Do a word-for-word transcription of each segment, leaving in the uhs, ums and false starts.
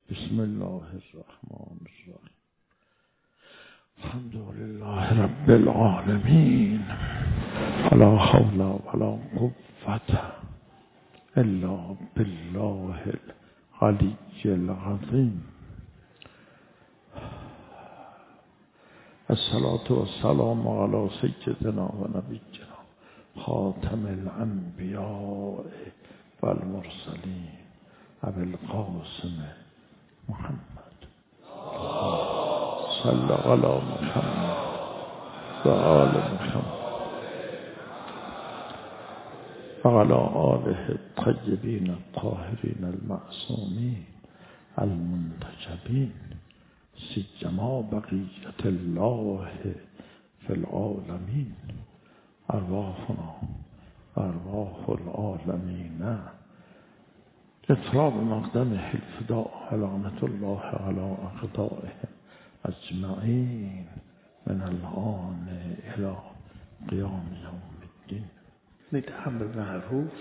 بسم الله الرحمن الرحیم. الحمد لله رب العالمین. ولا حول ولا قوة الا بالله العلی العظیم. الصلاة والسلام على سیدنا و نبینا خاتم الانبیاء والمرسلین ابی القاسم محمد صلی علی محمد و آل محمد و علی آله الطیبین الطاهرین المعصومین المنتجبین سیما بقیت الله فی العالمین. ارواحنا ارواح العالمین اطراب مقدم الفداء لعنت الله على اعدائهم اجمعین من الان الى قیام یوم الدین. نید امر معروف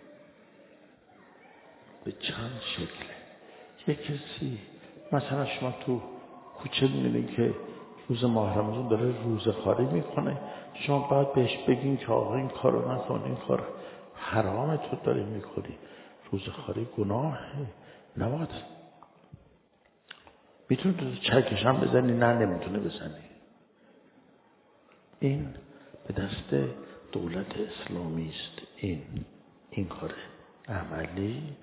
به چند شکله. یک کسی مثلا شما تو کوچه می‌بینید که روز ماه رمضان داره روزخواری میکنه، شما باید بهش بگین که آقا این کارو نکن، این کار حرامه تو داری میکنی، روزخواری گناهه، نباید. میتونی تو چکش هم بزنی؟ نه نمیتونه بزنی. این به دست دولت اسلامی است. این این کاره عملی،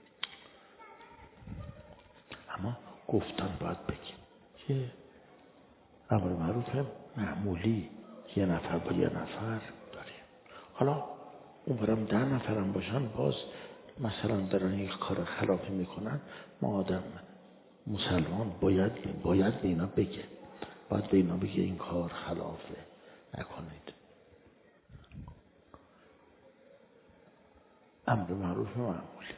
اما گفتن باید بگیم که امر معروف معمولی یه نفر با یه نفر داریم. حالا اون برم ده نفرم باشن، باز مثلا دارن یک کار خلافی میکنن، ما آدم مسلمان باید باید به اینا بگه، باید به اینا بگه این کار خلافه، نکنید. امر معروف معمولی.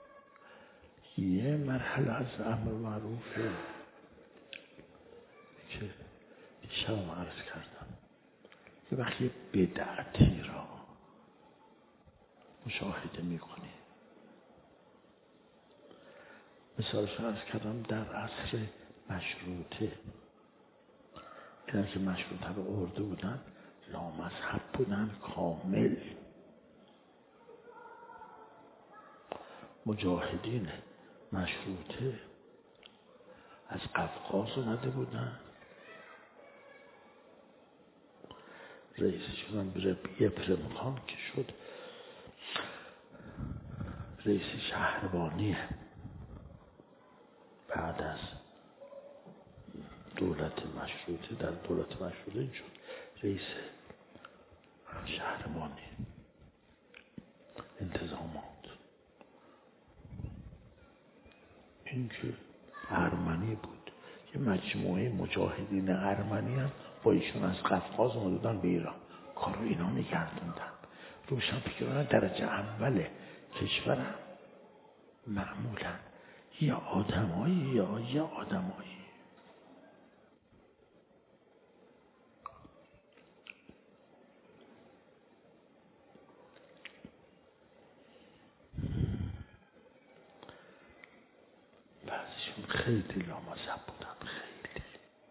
یه مرحله از امر معروفه که دیشب عرض کردم، یه وقتی بدعتی را مشاهده میکنی. مثالش عرض کردم در عصر مشروطه، اینا که مشروطه رو ارده بودن لامذهب بودن کامل. مجاهدین مشروطه از قفقاز اومده بودن، رئیسشون یپرمخان که شد رئیس شهربانی بعد از دولت مشروطه، در دولت مشروطه این شد رئیس شهربانی انتظامات. این که ارمنی بود، یه مجموعه مجاهدین ارمنی هم با ایشون از قفقاز اومدن به ایران، کارو اینا نگردوندن. روشنفکران درجه اول کشورم معمولا یا آدمایی یا یا آدمایی. بعضیشون خیلی لامذهب بودن، خیلی.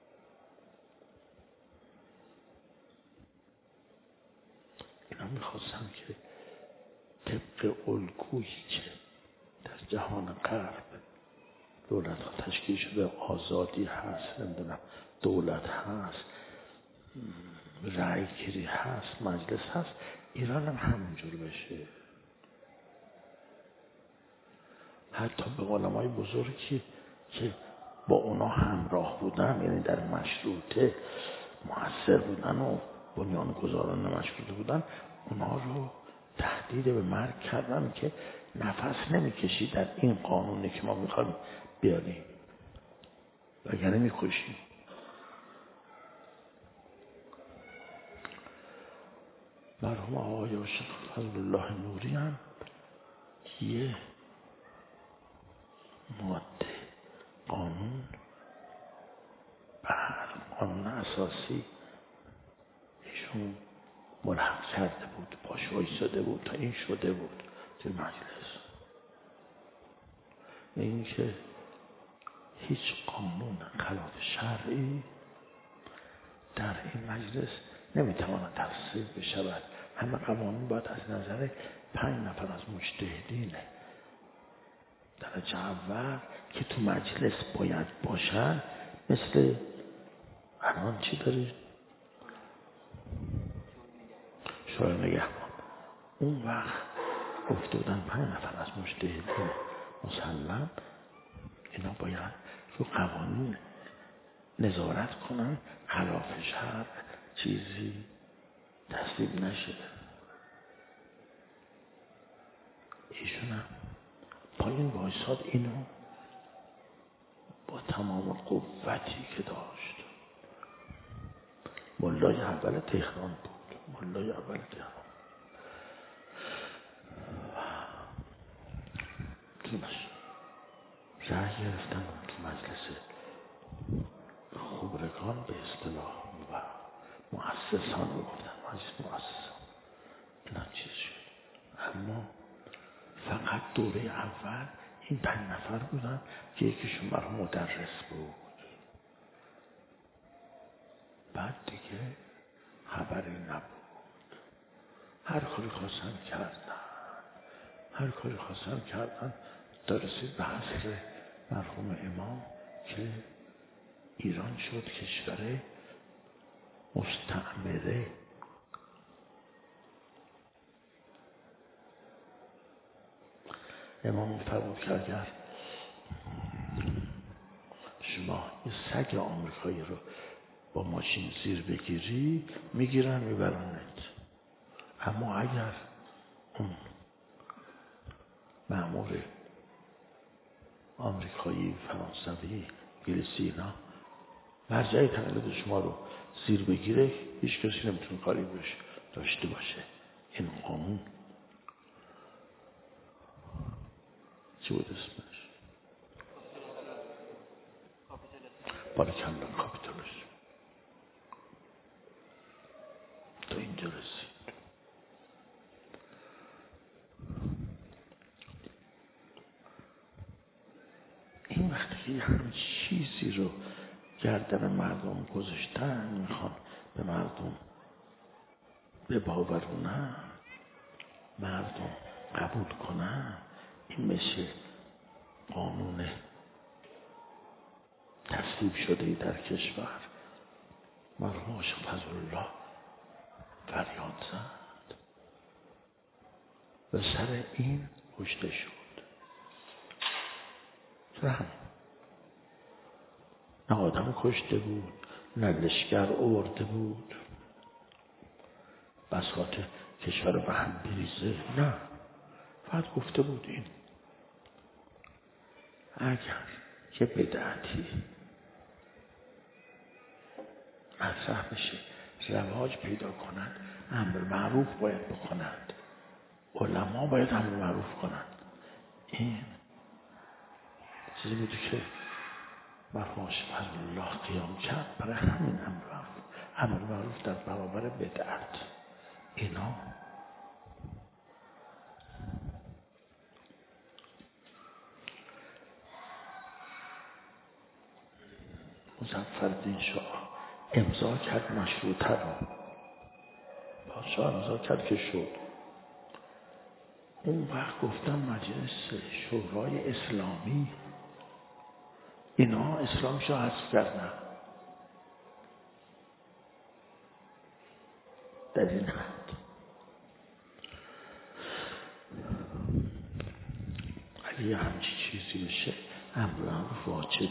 اینا میخواستن که طبق الگویی که در جهان غرب دولت ها تشکیل شده، آزادی هست، نمیدونم دولت هست، رأی گیری هست، مجلس هست، ایران هم همونجور بشه. حتی به علمای بزرگی که با اونا همراه بودن، یعنی در مشروطه مؤثر بودن و بنیانگذاران مشروطه بودن، اونا رو تهدید به مرگ کردن که نفس نمیکشی در این قانونی که ما میخوایم بیاریم، وگرنه میکشی. مرحوم آقای شیخ فضل الله نوری هم یه ماده قانون بر قانون اساسی ایشون ملحق کرده بود، باش وایساده بود تا این شده بود توی مجلس. این که هیچ قانون خلاف شرعی در این مجلس نمیتواند تصویب بشود. همه قوانین باید از نظر پنج نفر از مجتهدین درجه اول که تو مجلس باید باشن، مثل الان چی دارید؟ شورای نگهبان. اون وقت گفته بودن پنج نفر از مجتهدین مسلم اینا باید رو قوانین نظارت کنن، خلاف شرع چیزی تصویب نشه. ایشون هم پایین وایساد، اینو با تمام قوتی که داشت. ملای اول تهران بود، ملای اول تهران تونش رأی گرفتن تو مجلس خبرگان به اصطلاح و مؤسسان رو گفتن، مجلس مؤسسان اینا چیز شد. اما فقط دوره اول این پنج نفر بودن که یکیشون مرحوم مدرس بود. بعد دیگه خبری نبود. هر کاری خواستن کردن، هر کاری خواستن کردن تا رسید به حصر مرحوم امام که ایران شد کشور مستعمره. امام می‌فرمود که اگر شما یه سگ آمریکایی رو با ماشین زیر بگیری میگیرن میبرنت، اما اگر اون مأمور آمریکایی، فرانسوی، انگلیسی اینا مرجع تقلید شما رو زیر بگیره، هیچ کسی نمیتونه کاری بهش داشته باشه. این قانون چی بود اسمش؟ باریکلا کاپیتالیسم. تا اینجا رسید. این وقتی که همین چیزی رو گردن مردم گذاشتن میخوان به مردم بباورونن، مردم قبول کنن، این مثل قانون تصویب شده در کشور. مرحوم عاشق فضلالله فریاد زد، به سر این کشته شد. چرا هم نه آدم کشته بود، نه لشکر آورده بود بساط کشور به هم بریزه، نه، فقط گفته بود این اگر یه بدعتی مطرح بشه، رواج پیدا کنند، امر معروف باید بکنند، علما باید امر معروف کنند. این چیزی بودی که مرحوم عاشق فضلالله قیام کرد برای همین امر معروف. امر معروف در برابر بدعت. اینا مظفرالدین شاه امضا کرد مشروطه رو، پادشاه امضا کرد که شد. اون وقت گفتم مجلس شورای اسلامی اینا اسلامش رو حذف کردن. در این حد اگه یه همچی چیزی بشه امر معروف واجبه.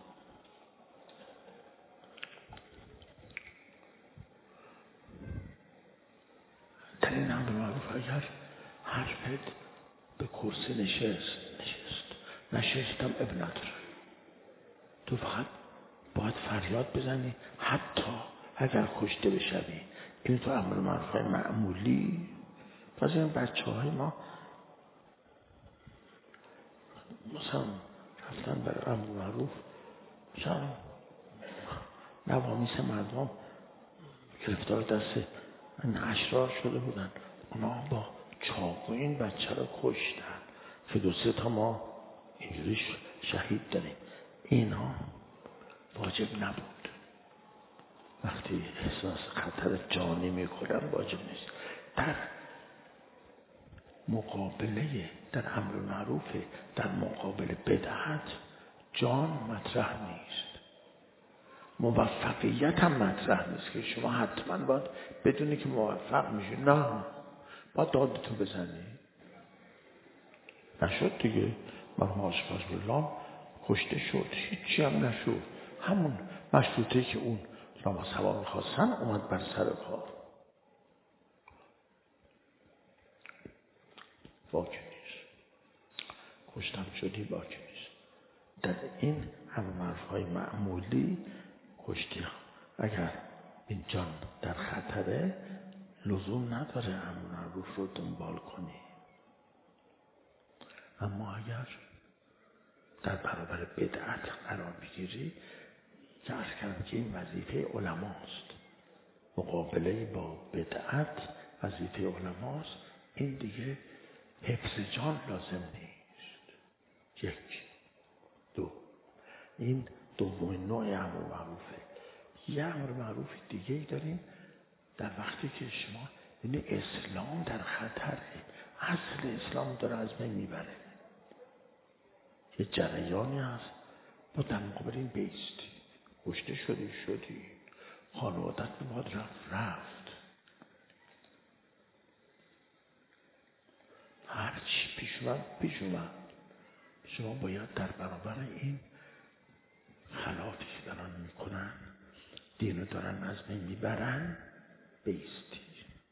در این امر معروف اگر حرفت به کرسی نشست نشست نشستم اب نداره، تو فقط باید فریاد بزنی حتی اگر کشته بشوی. این تو امر معروف معمولی. پس این بچه های ما مثلا رفتن برای امر معروف، مثلا نوامیس مردم گرفتار دست این اشرار شده بودن، اونا با چاقو این بچه رو کشتن که دو سه تا ما اینجوری شهید داریم. اینا واجب نبود. وقتی احساس خطر جانی میکنن واجب نیست. در مقابله در امر معروف، در مقابل بدعت جان مطرح نیست. موفقیت هم مطرح نیست که شما حتما باید بدونی که موفق میشی. نه، باید دادتو بزنی. نشد دیگه. مرحوم آصف حزب‌الله کشته شد، هیچی هم نشد. همون مشروطه که اون رامسوا میخواستن اومد بر سر کار. باکی نیست. کشتم شدی باکی نیست. در این همه معروفهای معمولی کشتی اگر این جان در خطره لزوم نداره امر معروف رو دنبال کنی. اما اگر در برابر بدعت قرار بگیری، که عرض کردم که این وظیفه علماست. مقابله با بدعت وظیفه علماست. این دیگه حفظ جان لازم نیست. یک. دو. این دومین نوع امر معروفه. یه امر معروف دیگه ای داریم در وقتی که شما این اسلام در خطره، اصل اسلام داره از بین میبره، یه جریانی هست، با در مقابل این بیستی. کشته شدی شدی، خانوادت به باید رفت رفت، هر چی پیش اومد پیش اومد. شما باید در برابر این خلافی که دارن میکنن، دینو دارن از بین میبرن، بیستی.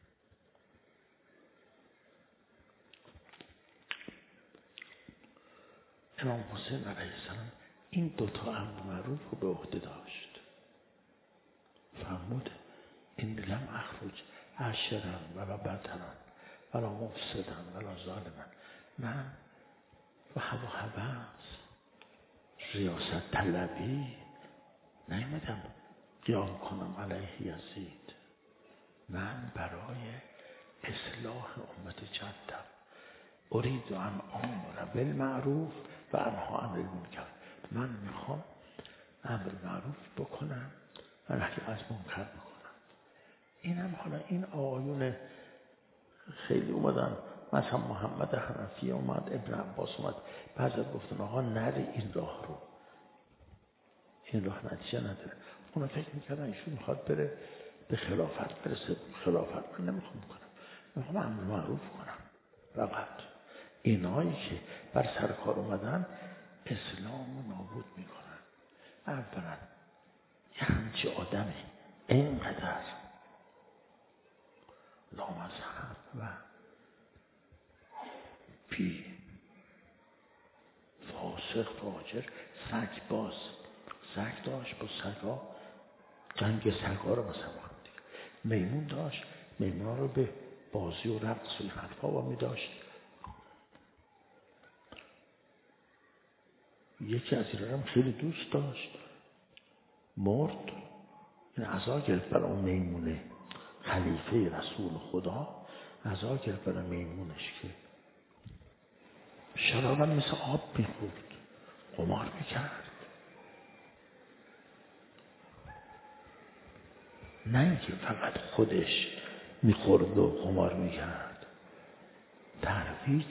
امام حسین علیه السلام این دوتا امر معروف رو به عهده داشت. فرمود این لم اخرج عشرا ولا بدرا ولا مفسدا ولا ظالما. من و هوا هوس ریاست طلبی نیامدم قیام کنم علیه یزید. من برای اصلاح امت جدم ارید ان آمر بالمعروف و انها عن المنکر. من میخوام امر معروف بکنم و نهی از منکر بکنم. اینم حالا این آیون خیلی اومدن، مثلا محمد حنفی اومد، ابن عباس اومد، بعضی گفتن آقا نری این راه رو، این راه نتیجه نداره. اونا فکر میکردن ایشون میخواد بره به خلافت برسه. خلافت من نمیخوام کنم، میخوام امر معروف کنم. فقط اینایی که بر سر کار اومدن اسلام رو نابود میکنن. اولا یه همچی آدمی اینقدر لامذهب و بی فاسق فاجر، سگ باز سگ داشت، با سگا جنگ سگا رو مثلا دیگه. میمون داشت، میمون رو به بازی و رقص و این حرفا با می داشت. یکی از ایران هم خیلی دوست داشت، مرد، این عزا گرفت برای اون میمونه، خلیفه رسول خدا عزا گرفت برای میمونش که شرابم مثل آب میخورد، قمار میکرد. نه اینکه فقط خودش میخورد و قمار میکرد، ترویج.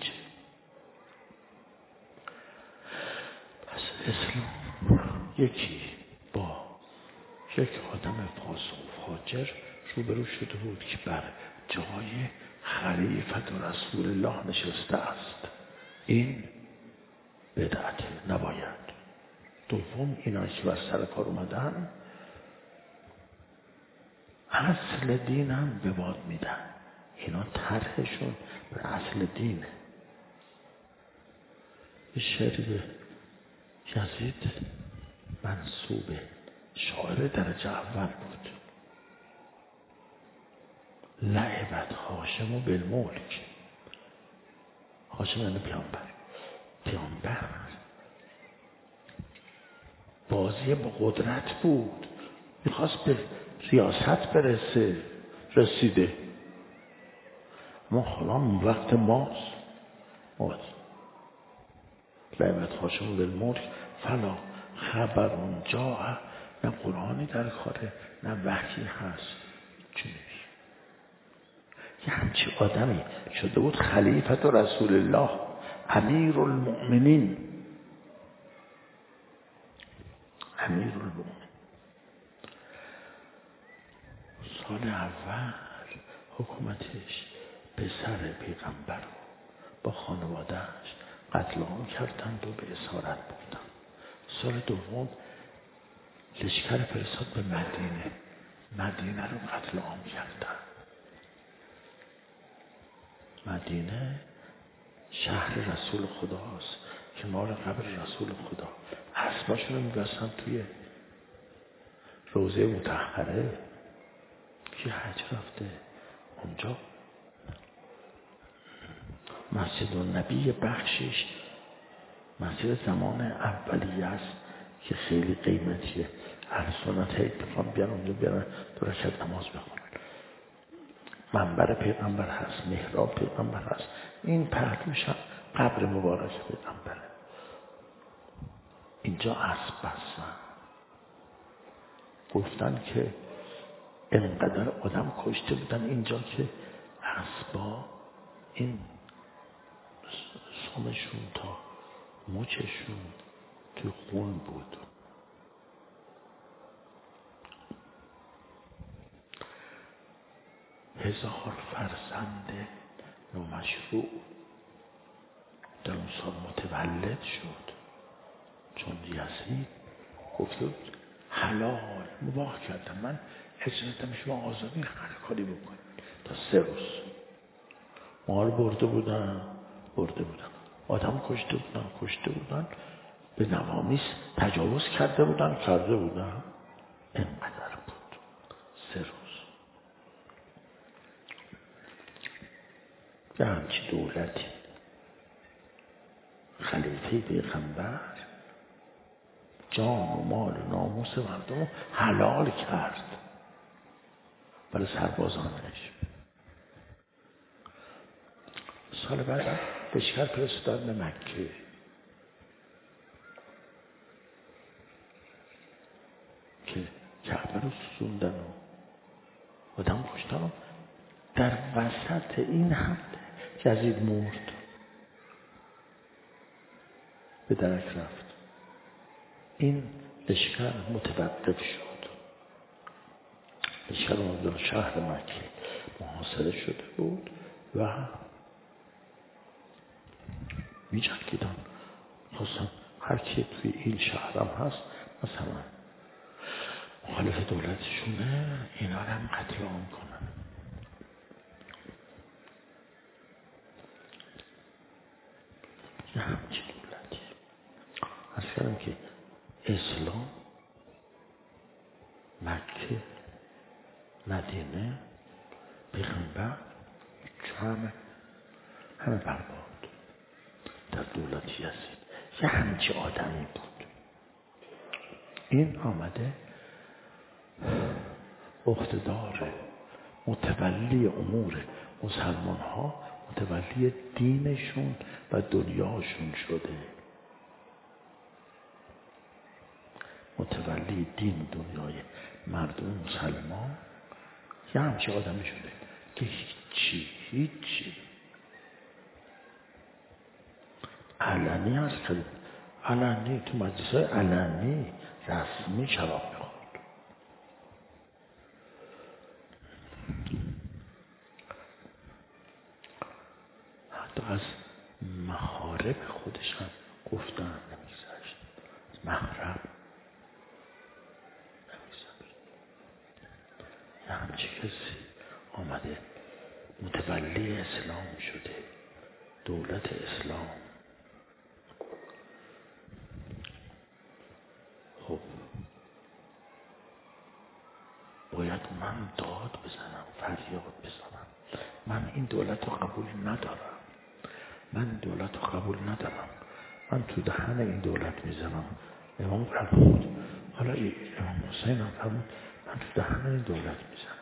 پس اسلام یکی با یک آدم فاسق و فاجر روبرو شده بود که بر جای خلیفت و رسول الله نشسته است. این بدعت نباید. دوم اینایی که بر سر کار اومدن اصل دین هم به باد میدن. اینا طرحشون بر اصل دینه. به شعر یزید منصوبه، شاعر درجه اول بود. لعبت هاشم و بالملک. هاشم یعنی پیامبر. پیامبر بازی با قدرت بود، میخواست به ریاست برسه، رسیده. ما حالا وقت ماست. لعبت هاشم و بالملک فلا خبر اونجا نه قرآنی در کاره نه وحی هست. چی نیست. یه همچی آدمی شده بود خلیفت رسول الله، امیر المؤمنین، امیر المؤمنین. سال اول حکومتش پسر پیغمبر رو با خانوادهش قتل عام کردند و به اسارت بردن. سال دوم لشکر فرستاد به مدینه، مدینه رو قتل عام کردن. مدینه شهر رسول خداست، کنار قبر رسول خدا. اسباشون رو می‌بستن توی روضه مطهره. کی حج رفته اونجا مسجد النبی بخشش مسجد زمان اولیه است که خیلی قیمتیه. اهل سنت اتفاق بیان اونجا بیان دو رکعت نماز بخونن. منبر پیغمبر هست، محراب پیغمبر هست. این پهلوش هم قبر مبارک پیغمبره. اینجا اسب بستن. گفتن که اینقدر آدم کشته بودن اینجا که اسبا این سمشون تا مچشون تو خون بود. هزار فرزند نامشروع در اون سال متولد شد، چون یزید گفته بود حلال مباح کردم من، اجازه شما آزادی هر کاری بکنید. تا سه روز ما رو برده بودن برده بودن آدم کشته بودن کشته بودن به نوامیس تجاوز کرده بودن کرده بودن اینقدر بود. سه روز یه همچی دولتی خلیفه پیغمبر جان و مال و ناموس مردم رو حلال کرد برای سربازانش. سال بعد لشکر فرستاد به مکه. که کعبه رو سوزوندن و آدم کشتن و در وسط این حمله یزید مرد، به درک رفت. این لشکر متوقف شد. لشکر در شهر مکه محاصره شده بود و می جنگیدن. خواستن هر کی توی این شهرم هست مثلا مخالف دولتشونه اینا رو هم قتل عام کنن. یه همچین دولتی از کردم که اسلام مکه مدینه پیغمبر همه همه برباد در دولتی یزید. یه همچی آدمی بود. این آمده اقتدار متولی امور مسلمان ها، متولی دینشون و دنیاشون شده. متولی دین دنیای مردم مسلمان یه همچه آدمی شده که هیچی هیچی علنی هست که علنی تو مجلس های علنی رسمی شراب میخورد. حتی از محارم خودش هم گفتن نمیگذشت. محرم یه همچه کسی آمده متولی اسلام شده، دولت اسلام. خب باید من داد بزنم، فریاد بزنم من این دولت رو قبول ندارم، من این دولت رو قبول ندارم، من تو دهن این دولت میزنم. امام فرمود، حالا امام حسین هم فرمود من تو دهن این دولت میزنم.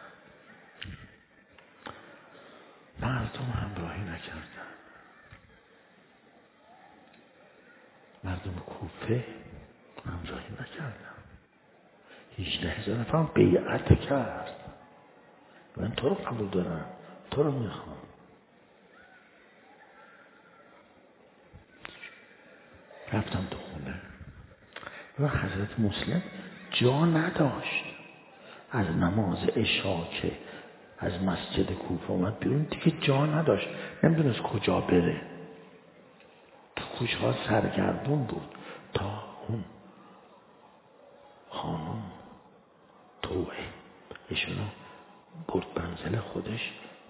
مردم همراهی نکردن. مردم کوفه همراهی کوتاهی نکردم. هجده هزار نفر بیعت کرد. من تو رو قبول دارم، تو رو میخوام. رفتم تو خونه و حضرت مسلم جا نداشت. از نماز عشا که از مسجد کوفه اومد بیرون دیگه جا نداشت، نمیدونست کجا بره. تو کوچه ها سرگردون بود تا اون خانم توه ایشونو برد منزل خودش.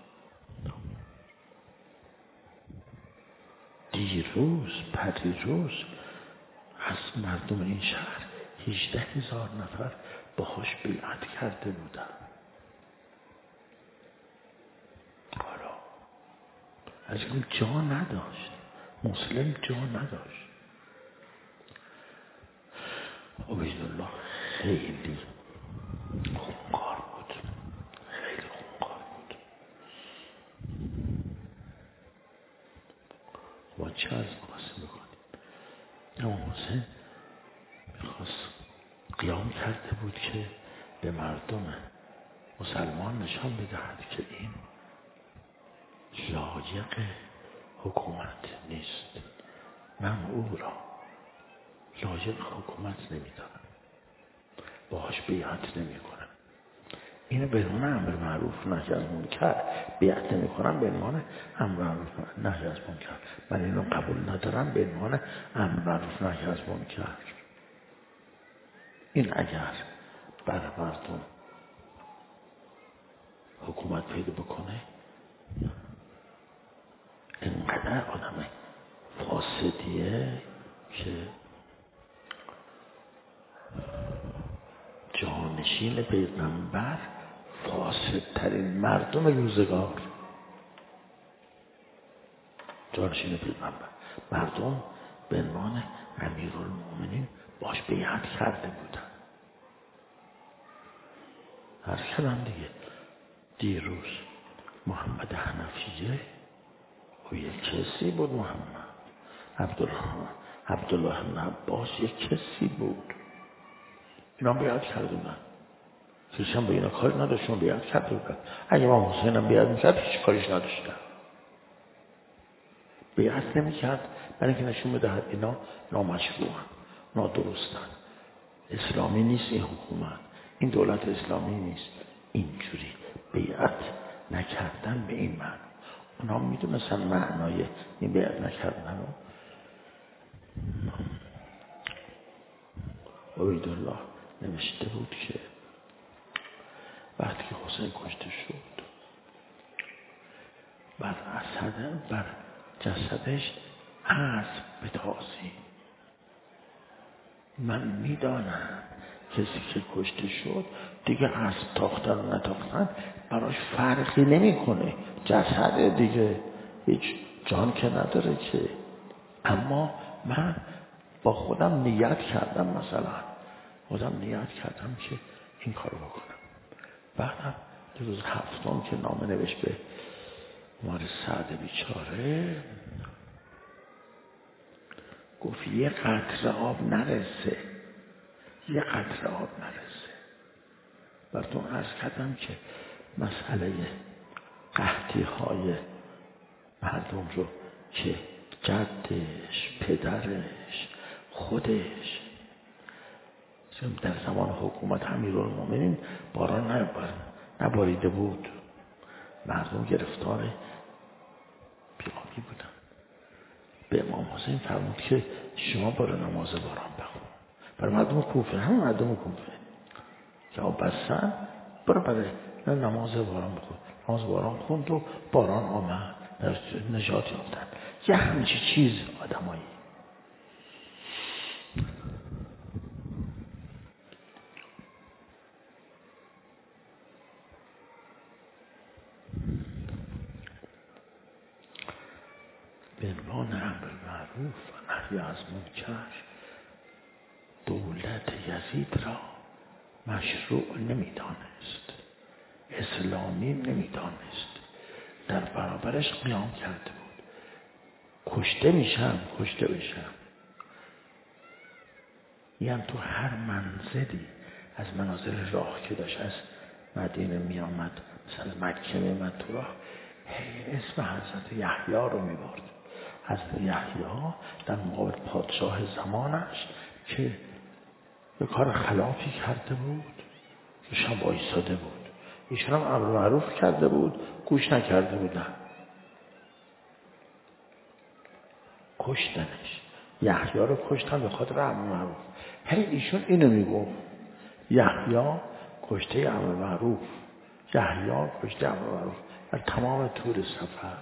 دیروز پریروز از مردم این شهر هجده هزار نفر باهاش بیعت کرده بودن. حالا از این جا نداشت، مسلم جا نداشت. عبیدالله خیلی خونخوار بود، خیلی خونخوار بود. ما چه از مقاسم بکنیم؟ امام حسین میخواست قیام کرده بود که به مردم مسلمان نشان بدهد که این لایق حکومت نیست. من او را لایق حکومت نمیدانم، باهاش بیعت نمی کنم. اینو به عنوان امر معروف نهی از منکر بیعت نمی کنم، به عنوان امر معروف نهی از منکر. من اینو قبول ندارم به عنوان امر معروف نهی از منکر. این اگر برای مردم حکومت پیدا بکنه، اینقدر آدم فاسدیه که جانشین پیغمبر فاسدترین مردم روزگار. جانشین پیغمبر مردم به عنوان امیرالمومنین باش بیعت کرده بودن. هر کلام دیگه دیروز محمد حنفیه و یک کسی بود، محمد عبدالله عبدالله بن عباس یک کسی بود. اینا بیعت کرده بودن. کسیشم به اینا کاری نداشتون، بیعت کرده بودن. اگه امام حسین هم بیعت میکرد هیچ کاریش نداشتن. بیعت نمیکرد برای اینکه نشون بدهد اینا نامشروعن، نادرستن، اسلامی نیست این حکومت، این دولت اسلامی نیست. اینجوری بیعت نکردن به این معنی. اونا میدونستن معنای این بیعت نکردن رو. عبیدالله نوشته بود که وقتی که حسین کشته شد، بر اسد بر جسدش اسب بتازی. من میدانم کسی که کشته شد دیگه اسب تاختن و نتاختن براش فرقی نمیکنه، جسد دیگه هیچ جان که نداره که. اما من با خودم نیت کردم، مثلا خودم نیت کردم که این کارو بکنم. بعدم روز هفتم که نامه نوشت به مار سعد بیچاره، گفت یه قطره آب نرسه، یه قطره آب نرسه. براتون عرض کردم که مسئله قحطی های مردم رو که جدش، پدرش، خودش در زمان حکومت امیرالمومنین باران نباریده بود، مردم گرفتار بیابی بودن. به امام حسین فرمود که شما برای نماز باران بخون. برای مردم کوفه، همون مردم کوفه که آب بستن، برای برای نماز باران بخون. نماز باران خوند و باران آمد، نجات یافتن. یه همچی چیز آدمایی. به عنوان امر معروف و نهی از منکر دولت یزید را مشروع نمیدانست، اسلامی نمیدانست، در برابرش قیام کرده بود. کشته میشم، کشته بشم. میگن تو هر منزلی از منازل راه که داشت از مدینه می آمد، مثلا مکه می آمد تو راه، هی اسم حضرت یحیی رو می برد. حضرت یحیی در مقابل پادشاه زمانش که به کار خلافی کرده بود، ایشان وایساده بود، ایشان هم امر معروف کرده بود، گوش نکرده بودن، کشتنش. یحیی رو کشتن به خاطر امر معروف. هی ایشون اینو میگفت، یحیی کشته امر معروف، یحیی کشته امر معروف. در تمام طول سفر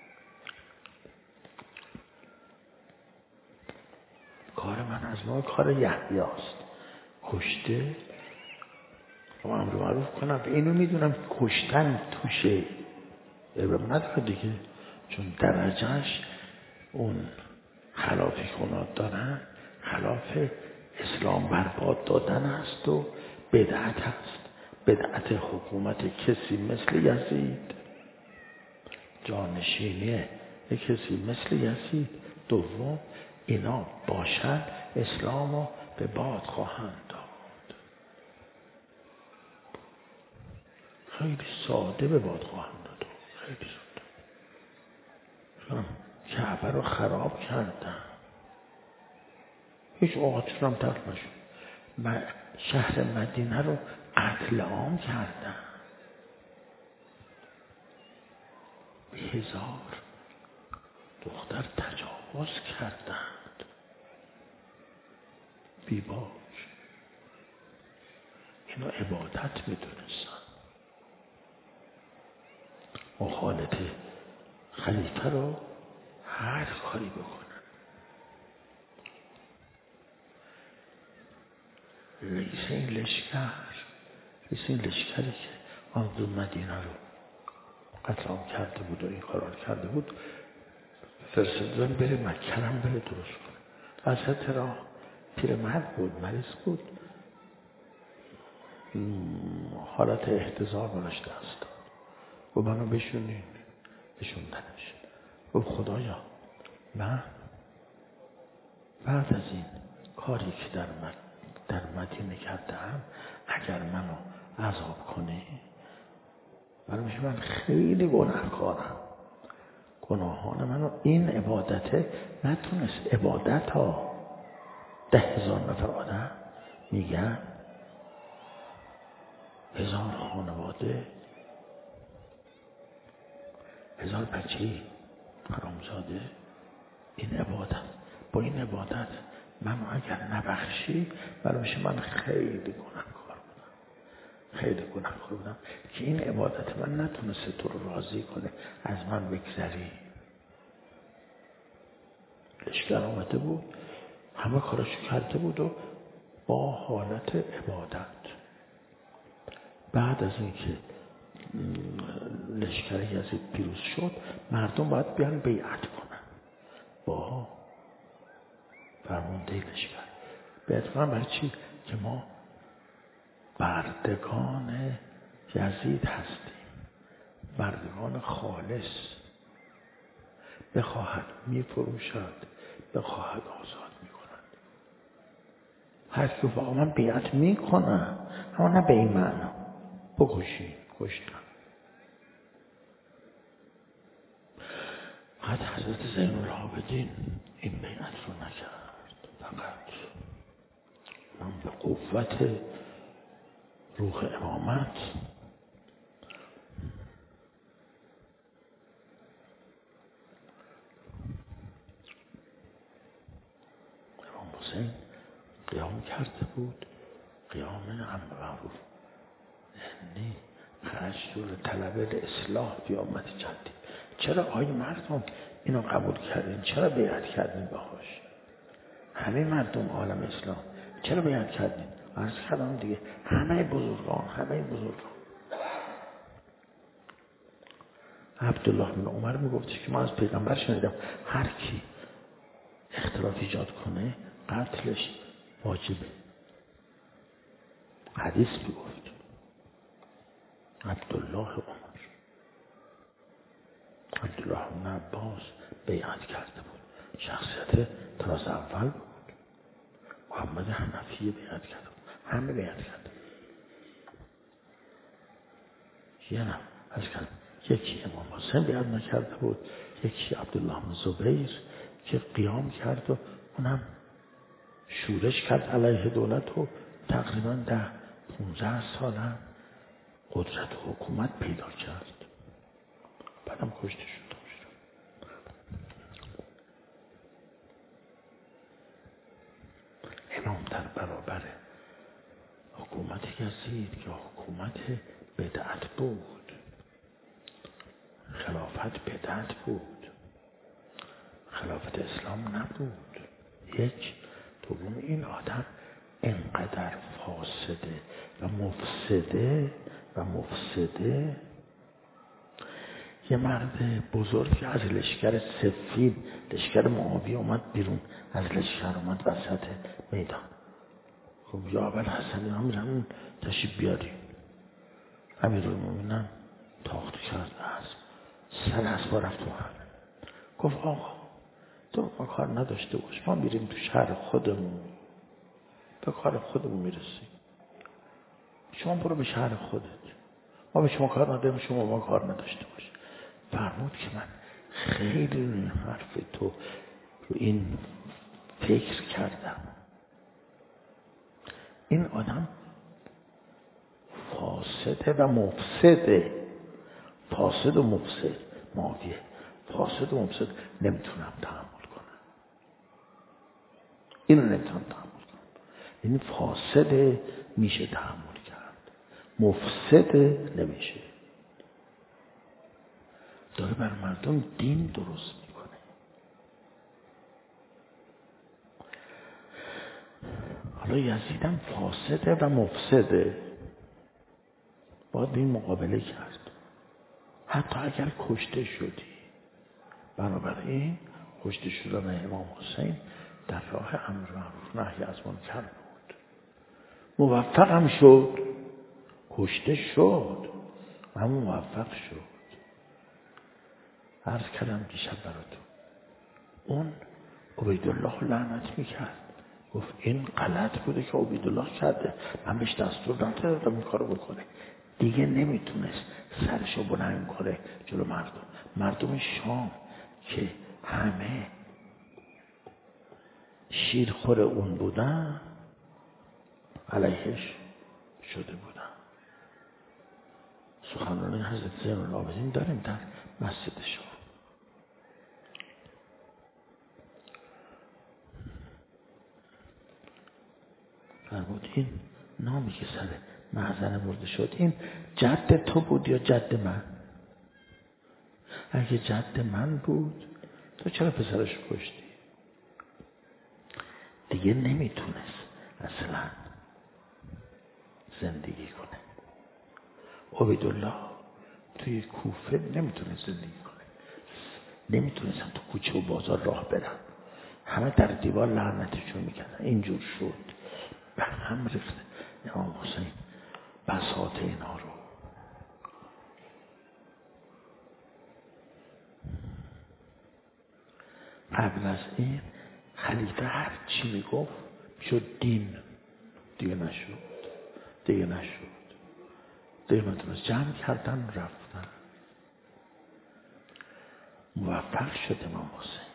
کار من از نوع کار یحیی است، کشته و امر معروف کنم. اینو میدونم کشتن توشه ابراهیم نداره دیگه، چون درجهش اون خلافی کنات دارن خلاف اسلام برباد دادن است و بدعت است. بدعت حکومت کسی مثل یزید، جانشینی کسی مثل یزید. دوم اینا باشن اسلامو به باد خواهند داد، خیلی ساده به باد خواهند داد، خیلی ساده. کعبه رو خراب کردن، هیچ اوقاتشون هم تلف نشد. شهر مدینه رو قتل عام کردن، به هزار دختر تجاوز کردند، بیباک. اینو عبادت میدونستن. مخالط خلیفه رو هر کاری بکنن. رئیس این لشکر رئیس این لشکری که آن مدینه رو قتل عام کرده بود و این قرار کرده بود، فرستادن بره مکه هم بره درست کنه. وسط راه پیرمرد بود، مریض بود، حالت احتضار براش دست و منو بشونین. بشوندنش. و خدایا من بعد از این کاری که در مد... در مدینه کردم اگر منو عذاب کنه، برای میشه من خیلی گناهکارم، گناهان منو این عبادته نتونست. عبادت ها ده هزار نفر آدم میگن، هزار خانواده، هزار بچه حرامزاده. این عبادت، با این عبادت منو اگر نبخشی، برای میشه من خیلی گناهکار بودم، خیلی گناهکار بودم که این عبادت من نتونسته تو رو راضی کنه از من بگذری. لشکر آمده بود، همه کارشو کرده بود و با حالت عبادت. بعد از اینکه لشکر یزید پیروز شد، مردم باید بیان بیعت کنن با فرمانده لشکر. بیعت کنن برای چی؟ که ما بردگان یزید هستیم، بردگان خالص. بخواهد میفروشد، بخواهد آزاد میکند. هر کی با من بیعت میکنه، اما نه به این معنا بکشی. کشتن. قد حضرت زین العابدین این بیعت رو نکرد، فقط من به قوت روح امامت امام حسین قیام کرده بود، قیام امر معروف، یعنی خرج دور طلب اصلاح بیامت جدید. چرا آی مردم اینو قبول کردین؟ چرا بیعت کردین باهاش؟ همه مردم عالم اسلام چرا بیعت کردین؟ عرض کردم دیگه، همه بزرگان همه بزرگان. عبدالله بن عمر میگفتش که ما از پیغمبر شنیدم هر کی اختلاف ایجاد کنه قتلش واجبه. حدیث میگفت. عبدالله عمر عبدالله بن عباس بیعت کرده بود، شخصیت طراز اول بود. محمد حنفیه بیعت کرد، همه بیعت کرد. یه نه از کرد یکی امام حسین بیعت نکرده بود، یکی عبدالله بن زبیر که قیام کرد و اونم شورش کرد علیه دولت و تقریبا ده پونزده سال هم قدرت و حکومت پیدا کرد، بعدم کشته شد. امام در برابر حکومت یزید که حکومت بدعت بود، خلافت بدعت بود، خلافت اسلام نبود. یک دوم این آدم انقدر فاسده و مفسده و مفسده یه مرد بزرگی از لشکر سفید، لشکر معاویه اومد بیرون از لشکر، اومد وسط میدان. خب یا ابوالحسن ها میرن تشریف بیاری. امیرالمومنین تاخت کرد اسب، سر اسب رفت تو هم. گفت آقا تو ما کار نداشته باش، ما میریم تو شهر خودمون، به کار خودمون میرسیم، شما برو به شهر خودت، ما به شما کار نداریم، شما ما کار نداشته باش. فرمود که من خیلی روی حرف تو رو این فکر کردم. این آدم فاسده و مفسده، فاسد و مفسد، معاویه فاسد و مفسد، نمیتونم تحمل کنم، اینو نمیتونم تحمل کنم. این فاسده میشه تحمل کرد، مفسده نمیشه. داره بر مردم دین درست میکنه. حالا یزیدم فاسده و مفسده، باید این مقابله کرد. حتی اگر کشته شدی، بنابراین کشته شدن امام حسین در راه امر معروف نهی از منکر بود. موفقم شد، کشته شد اما موفق شد. عرض کردم دیشب براتون، اون عبیدالله لعنت میکرد، گفت این غلط بوده که عبیدالله کرده، من بهش دستور ندادم این کارو بکنه. دیگه نمیتونست سرشو بلند کنه جلو مردم. مردم شام که همه شیرخور اون بودن علیهش شده بودن. سخنرانی حضرت زین العابدین داریم در مسجد شام. فرمود این نامی که سر محزن مرده شد، این جد تو بود یا جد من؟ اگه جد من بود تو چرا پسرش کشتی؟ دیگه نمیتونست اصلا زندگی کنه. عبیدالله توی کوفه نمیتونست زندگی کنه، نمیتونستن تو کوچه و بازار راه برن، همه در دیوار لعنتشون میکردن. اینجور شد به هم ریخت امام حسین بساط اینا رو. قبل از این خلیفه هر چی میگفت شد دین، دیگه نشد، دیگه نشد، دیگه نتونست. جمع کردن رفتن. موفق شد امام حسین،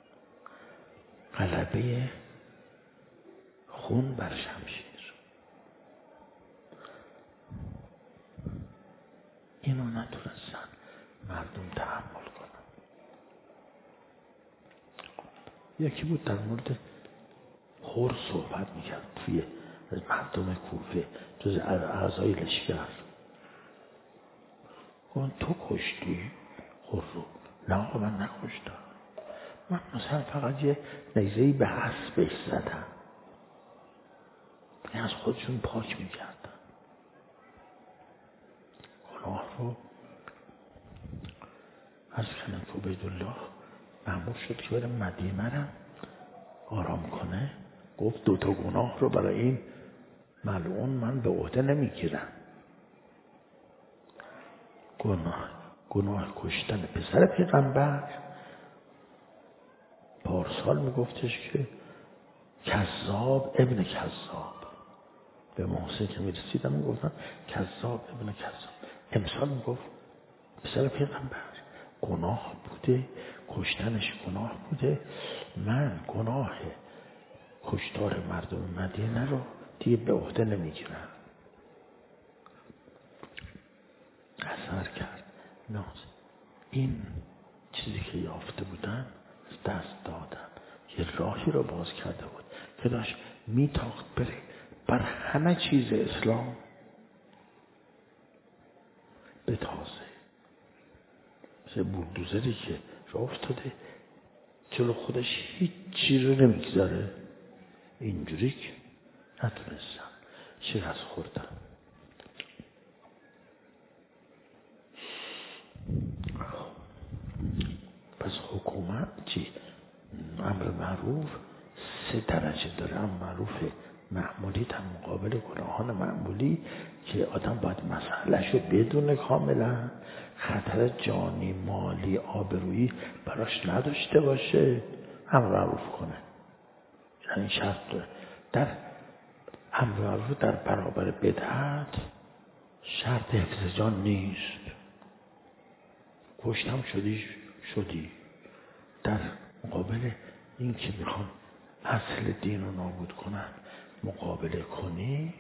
غلبه خون بر شمشیر. اینو نتونستن مردم تحمل کنن. یکی بود در مورد خور صحبت میکرد توی مردم کوفه، جز اعضای لشکر. گفت تو کشتی خور رو؟ نه آقا من نکشتم، من مثلا فقط یه نیزه‌ای به اسبش زدم. این از خودشون پاک میکردن گناه رو. از کنه که عبیدالله مأمور شد که بره مدینه رو آرام کنه. گفت دوتا گناه رو برای این ملعون من به عهده نمیگیرم. گناه گناه کشتن پسر پیغمبر. پارسال میگفتش که کذاب ابن کذاب. به محسن که میرسیدم میگفتن کذاب ابن کذاب. امسال میگفت پسر پیغمبر گناه بوده، کشتنش گناه بوده، من گناه کشتار مردم مدینه رو دیگه به عهده نمیگیرم. اثر کرد. ناز این چیزی که یافته بودن دست دادن. یه راهی رو باز کرده بود که داشت میتاخت بره بر همه چیز اسلام به تازه. مثل بولدوزری که راه افتاده جلو خودش هیچ چیز رو نمیگذاره. اینجوری که نتونستم شکست خوردم. پس حکومت چی؟ امر معروف سه درجه داره. امر معروف معمولی در مقابل گناهان معمولی که آدم باید مسئله‌شو بدونه کاملا، خطر جانی مالی آبرویی براش نداشته باشه، امر معروف کنه. یعنی شرط داره. در امر معروف در برابر بدعت شرط حفظ جان نیست. کشتم شدی شدی. در مقابل این که میخوان اصل دین رو نابود کنن مقابله کنی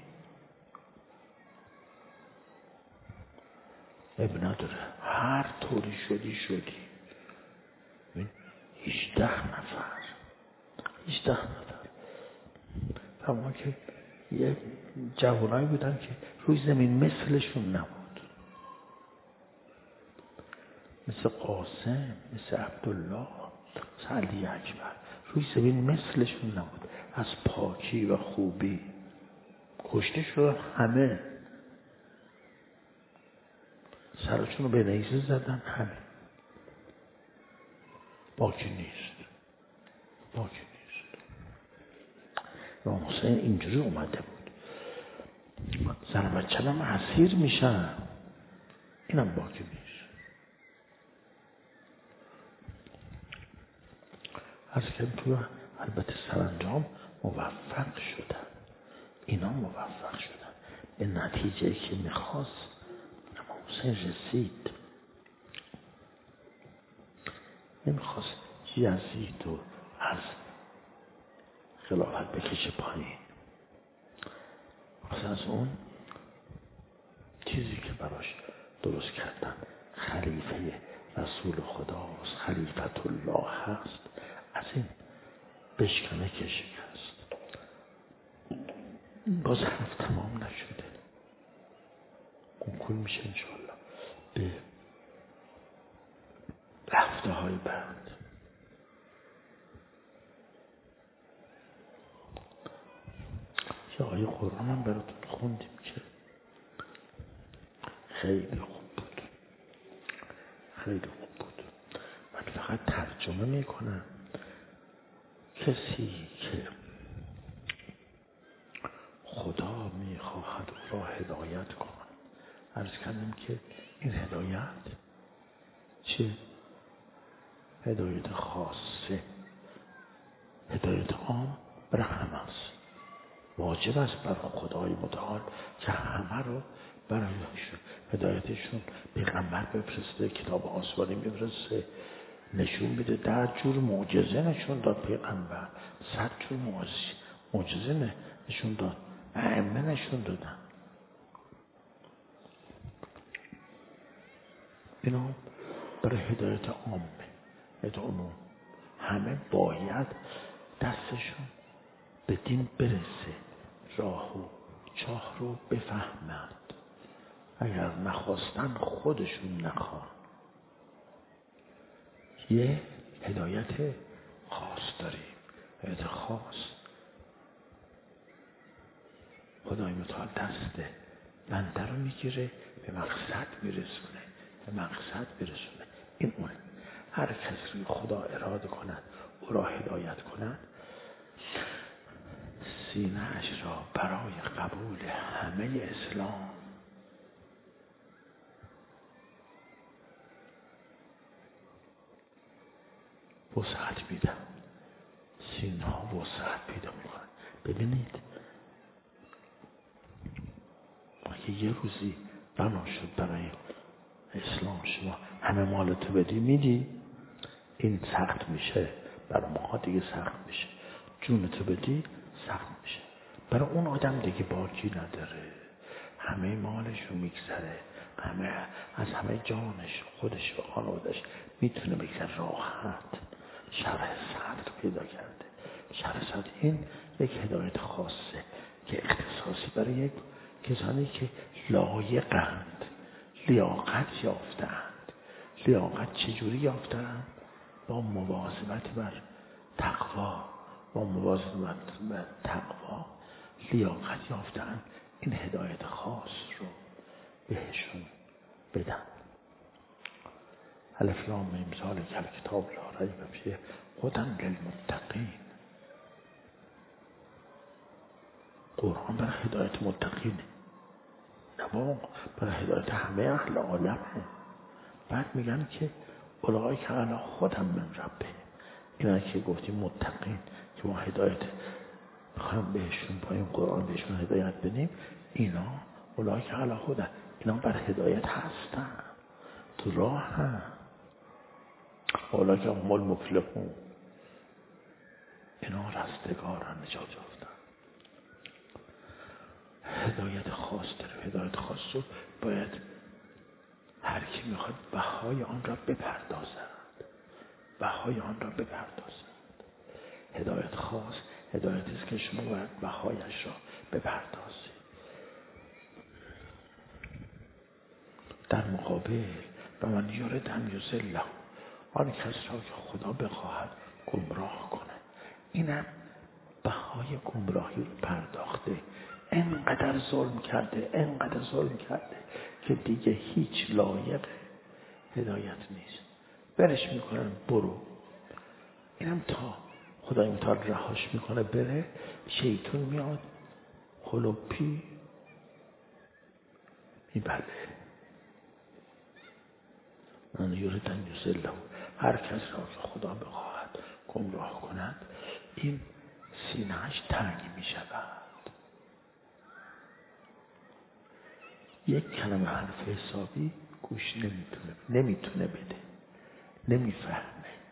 اب نداره. هر طوری شدی شدی. هجده نفر هجده نفر اما که یه جوانایی بودن که روی زمین مثلشون نبود، مثل قاسم، مثل عبدالله، مثل علی اکبر. روی زمین مثلشون نبود از پاکی و خوبی. کشته شدن همه، سرشون رو به نیزه زدن همه. باکی نیست، باکی نیست. امام حسین اینجوری اومده بود. زن و بچه هم اسیر میشن، اینم باکی نیست. از که تو البته سرانجام موفق شدن. اینا موفق شدن به نتیجه که میخواست. امام حسین رسید. نمیخواست یزید رو از خلافت بکشه پایین. پس از اون چیزی که براش درست کردن خلیفه رسول خداست، خلیفت الله هست، از این بشکنه که شکست. باز حرف تمام نشده. کنکور میشه انشاءالله به هفته های بعد. یه آیه قرآن هم براتون خوندیم که خیلی خوب بود، خیلی خوب بود. من فقط ترجمه میکنم. کسی که خدا میخواهد او را هدایت کند. عرض کردم که این هدایت چه؟ هدایت خاصه، هدایت عام برای همه است. واجب است بر خدای متعال که همه رو برایشون هدایتشون پیغمبر بفرسته، کتاب آسمانی بفرسته، نشون میده. در جور معجزه نشون داد پیغمبر، صد جور معجزه نشون داد، ائمه نشون دادن. اینا برای هدایت عامه، هدایت عموم. همه باید دستشون به دین برسه، راه و چاه رو بفهمند. اگر نخواستن خودشون نخوان. یه هدایت خاص داریم، هدایت خاص. خدای متعال دست بنده رو میگیره به مقصد میرسونه، به مقصد برسونه. این اونه. هر کس روی خدا اراده کند او را هدایت کند، سینه اش را برای قبول همه اسلام وسعت میدم. سینه ها وسعت پیدا میکنه. ببینید اگه یه روزی بنا شد برای اسلام شما همه مالتو بدی میدی، این سخت میشه، برای ما دیگه سخت میشه. جونتو بدی سخت میشه. برای اون آدم دیگه باکی نداره، همه مالش رو میگذره، همه از همه جانش، خودش و خانوادش میتونه بگذره راحت. شرح صدر پیدا کرده. شرح صدر این یک هدایت خاصه که اختصاصی برای یک کسانی که لایقند، لیاقت یافتند. لیاقت چجوری یافتند؟ با مواظبت بر تقوا، با مواظبت بر تقوا لیاقت یافتند. این هدایت خاص رو بهشون بدن. الف لام میم ذالک الکتاب لا ریب فیه هدی للمتقین. قرآن برای هدایت متقینه، نه برای هدایت همه اهل عالمه. بعد میگن که اولئک علی هدی من ربهم. اینا که گفتیم متقین که ما هدایت بخوایم بهشون با این قرآن بهشون هدایت بدیم، اینا اولئک علی هدی، اینا بر هدایت هستن، تو راه هم. اولئک هم المفلحون، اینا رستگارن، نجات یافتن. هدایت خاص داره. هدایت خاص رو باید هر کی میخواد بهای آن را بپردازد، بهای آن را بپردازد. هدایت خاص هدایتی است که شما باید بهایش را بپردازید. در مقابل و من یارد هم یضله، آن کس را که خدا بخواهد گمراه کنه. اینم بهای گمراهی رو پرداخته. انقدر ظلم کرده، انقدر ظلم کرده که دیگه هیچ لایق هدایت نیست. برش میکنن برو. اینم تا خدای متعال رهاش میکنه بره، شیطان میاد هلوپی میبره. من یارد ان یضله، هر کس را که خدا بخواهد گمراه کند. این سینه‌اش تنگ میشود. یک کلمه حرف حسابی گوش نمیتونه نمیتونه بده، نمیفهمه.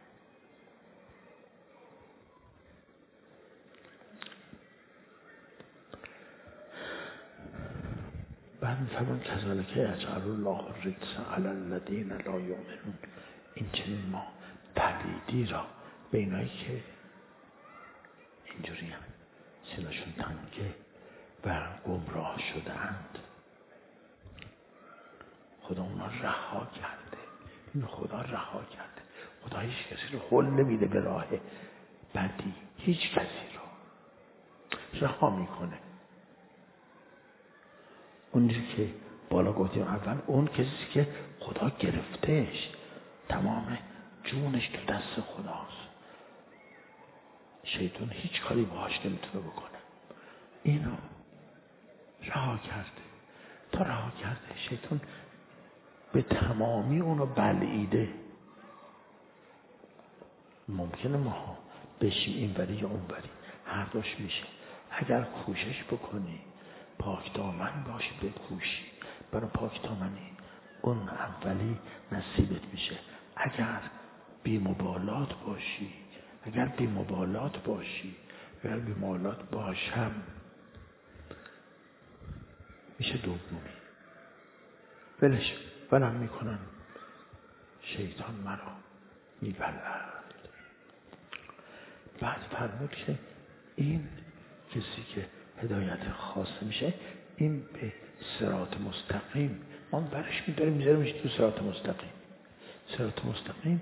بعد میفهمن کذالک یجعل الله الرجس علی الذین لا یؤمنون. این چنین ما پلیدی را به اینایی که اینجوری هم سینه‌شون تنگه و گمراه شده‌اند، خدا اونا رها کرده. این خدا رها کرده. خدا هیچ کسی رو هل نمیده به راه بدی، هیچ کسی رو رها میکنه. اونجوری که بالا گفتیم اول، اون کسی که خدا گرفتهش، تمام جونش تو دست خداست، شیطان هیچ کاری باهاش نمیتونه بکنه. اینو رها کرده. تا رها کرده شیطان به تمامی اونو بلعیده. ممکنه ما بشیم این وری یا اون وری، هر دوش میشه. اگر کوشش بکنی پاک دامن باشی، بکوشی برای پاک دامنی، اون اولی نصیبت میشه. اگر بی مبالات باشی اگر بی مبالات باشی اگر بی مبالات باشم میشه دومی. ولش ولم میکنن، شیطان مرا میبلد. بعد فرمود که این کسی که هدایت خاص میشه، این به صراط مستقیم ما برش میداریم میذاریمش تو صراط مستقیم. صراط مستقیم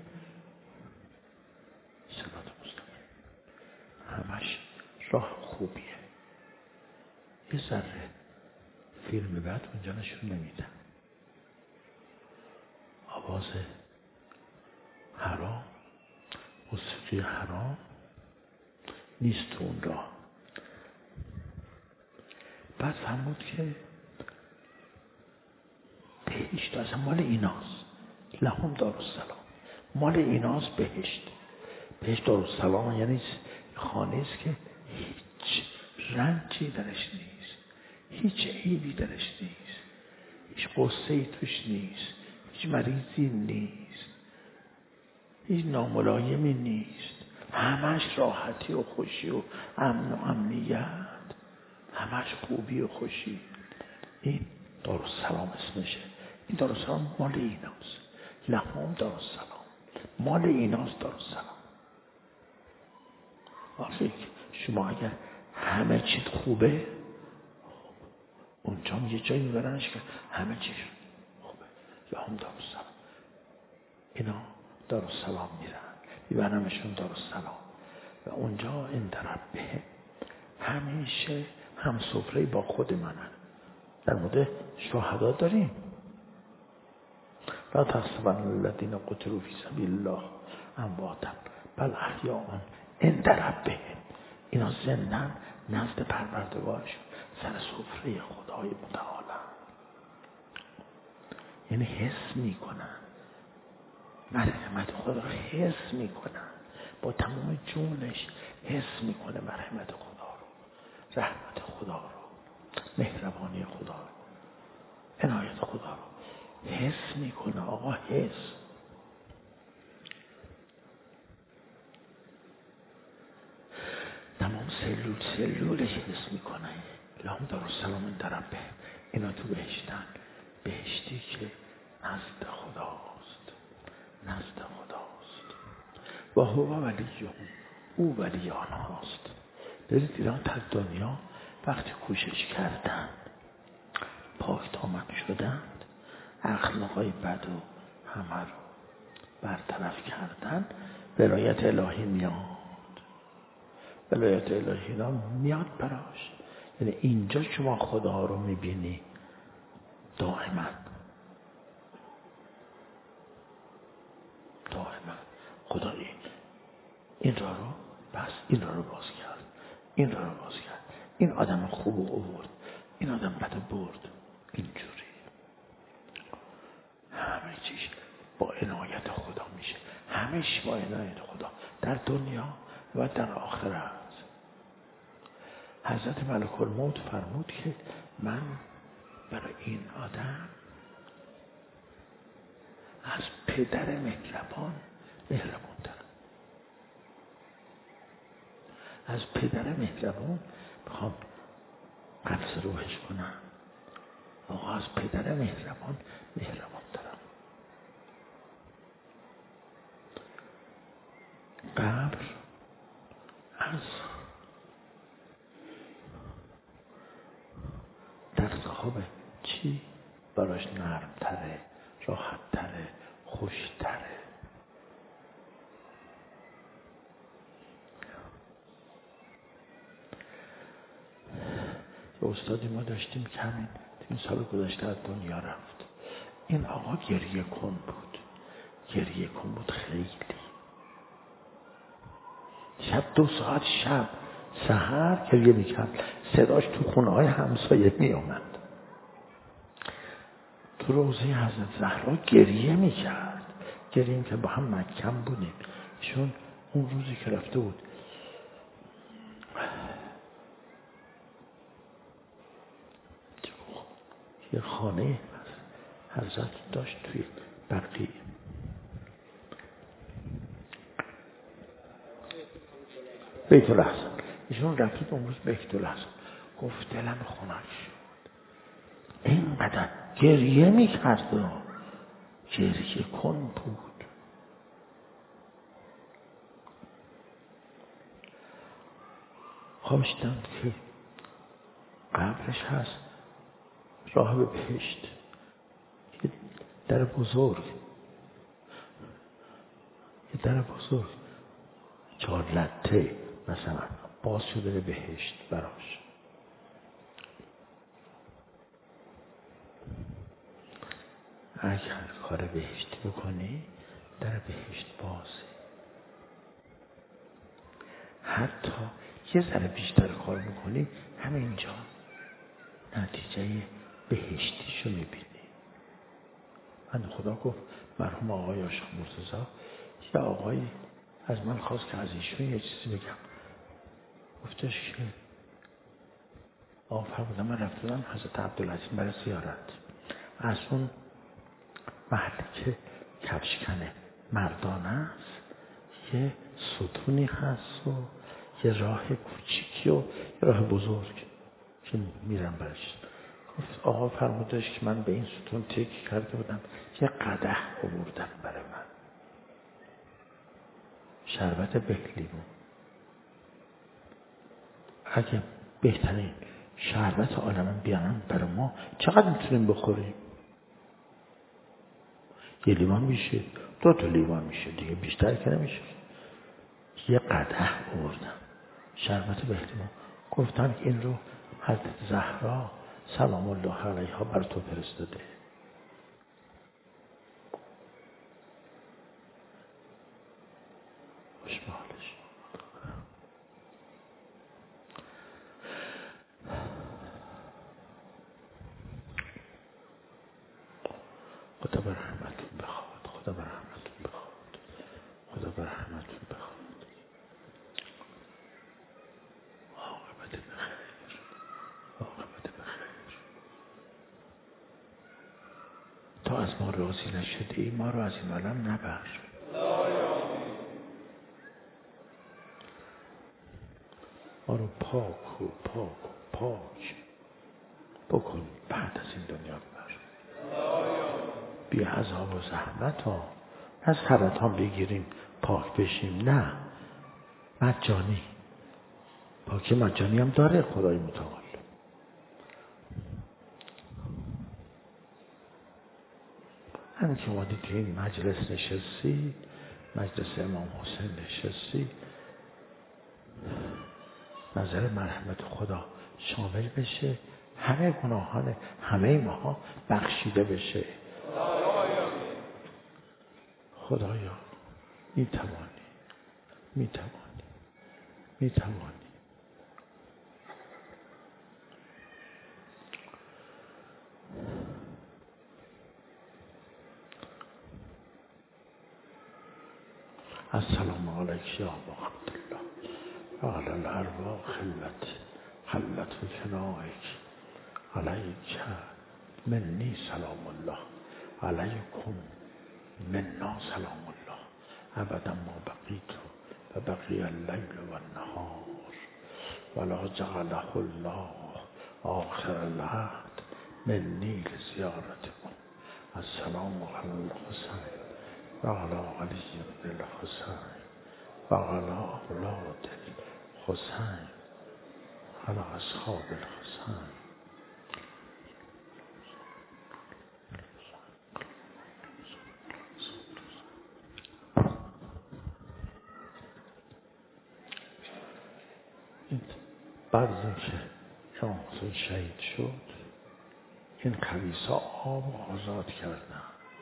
صراط مستقیم همش راه خوبیه. یه ذره فیلم بعد اونجا نشون نمیدن، آواز حرام، موسیقی حرام نیست تو اون راه. بعد فرمود که بهشت اصلا مال ایناست، لهم دارالسلام، مال ایناست بهشت. بهشت دارالسلام یعنی خانه است که هیچ رنجی درش نیست، هیچ عیبی درش نیست، هیچ غصه‌ای توش نیست، هیچ مریضی نیست، هیچ ناملایمی نیست، همش راحتی و خوشی و امن و امنیت، همش خوبی و خوشی. این دارالسلام اسمشه. این دارالسلام مال ایناست. لحام دارالسلام مال ایناست. دارالسلام وقتی شما اگر همه چیز خوبه، اونجا یه جایی میبرنش که همه چیز خوبه. لحام دارالسلام. اینا دارالسلام میرن، میبرنمشون دارالسلام و اونجا این طرف به همیشه هم سفره با خود منن. در مورد شهدا داریم لا تحسبن الذین قتلوا فی سبیل الله امواتا بل احیاء عند ربهم. اینا زندن نزد پروردگارشون، سر سفره خدای متعال، یعنی حس میکنن مرحمت خدا رو، حس میکنن با تمام جونش، حس میکنه مرحمت خدا رو، رحمت خدا رو، مهربانی خدا رو، عنایت خدا رو حس میکنه. آقا حس. تمام سلول سلولش حس میکنه. لهم دارالسلام این طرف به اینا تو بهشتن، بهشتی که نزد خداست، نزد خداست. و هو ولیهم، او ولی آنهاست. برید ایران تا دنیا وقتی کوشش کردن، پاک دامن شدند، اخلاقای بد و همه رو برطرف کردن، ولایت الهی میاد. ولایت الهی میاد براش. یعنی اینجا شما خدا رو میبینی دائما دائما. خدا این این را رو بس، این را رو باز کرد، این را رو باز کرد، این آدم خوب رو آورد، این آدم بد برد. اینجوری همه چیز با عنایت خدا میشه، همش با عنایت خدا، در دنیا و در آخرت. حضرت ملک الموت فرمود که من برای این آدم از پدر مهربان مهربان دارم، از پدر مهربان میخوام قبض روحش کنم. آقا از پدر مهربان مهربان دارم. قبر از در خواب چی براش نرم تره، راحت تره، خوش تره. استادی ما داشتیم که همین این سال گذشته از دنیا رفت. این آقا گریه کن بود، گریه کن بود خیلی. شب دو ساعت شب سحر گریه میکرد، صداش تو خونه های همسایه میامد. تو روضه حضرت زهرا گریه میکرد، گریه که با هم مکم بودیم. چون اون روزی که رفته بود یه خانه حضرت داشت توی برقی، بیت الحسن. ایشون رفتید اون روز بیت الحسن، گفت دلم خنک شد. اینقدر گریه میکرد و گریه کن بود. خواشتن که قبرش هست، راه به بهشت، یه در بزرگ، یه در بزرگ چهار لته مثلا باز شده به بهشت براش. اگر کار بهشتی بکنی در بهشت بازه. حتی یه ذره بیشتر کار بکنی همینجا نتیجه بهشتیشو میبینی. من خدا گفت مرحوم آقای عاشق مرتضی، یه آقایی از من خواست که از ایشون یه چیزی بگم. گفتش که آقا فرمودن من رفتم حضرت عبدالعظیم برای زیارت. از اون محلی که کفشکنه مردانه است یه ستونی هست و یه راه کوچیکی و یه راه بزرگ که میرم برش. گفت آقا فرمودش که من به این ستون تکی کرده بودم یه قدح آوردن برای من شربت بهلیمون. اگه بهترین شربت عالم بیانن برای ما چقدر میتونیم بخوریم؟ یه لیوان میشه، دو تا لیوان میشه دیگه، بیشتر که نمیشه. یه قدح آوردن شربت بهلیمون. گفتن که این رو حضرت زهرا سلام الله علیها بر تو فرستاده. خوش به حالش. خدا بر رحمتون بخواد، خدا بر رحمتون بخواد، خدا بر رحمتون بخواد. عاقبت بخیر، عاقبت بخیر. تا از ما راضی نشدی ما رو از این عالم نبر. ما رو پاک و پاک و پاک بکن بعد از این دنیا ببر. بی عذاب و زحمت ها از سرطان بگیریم پاک بشیم، نه مجانی. پاکی مجانی هم داره خدای متعال. همین که اومدی تو این مجلس نشستی، مجلس امام حسین نشستی، نظر مرحمت خدا شامل بشه، همه گناهان همه ماها بخشیده بشه. خدایا می توانی، می توانی، می توانی. السلام علیک یا ابا عبدالله و علی الارواح خلت خلت فنائک علیک منی سلام الله علیکم منا سلام الله ابدا ما بقیت و بقی اللیل و النهار ولا جعله الله آخر العهد منی لزیارتکم. السلام علی الحسین و علی علی بن الحسین و علی اولاد الحسین و علی اصحاب الحسین. بعد از اینکه امام حسین شهید شد این خبیثا آب آزاد کردن.